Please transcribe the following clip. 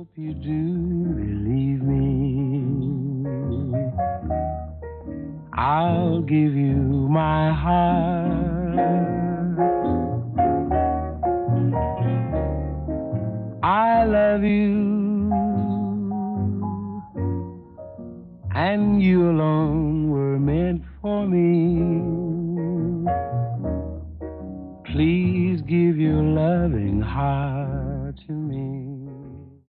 hope you do believe me. I'll give you my heart. I love you, and you alone were meant for me. Please give your loving heart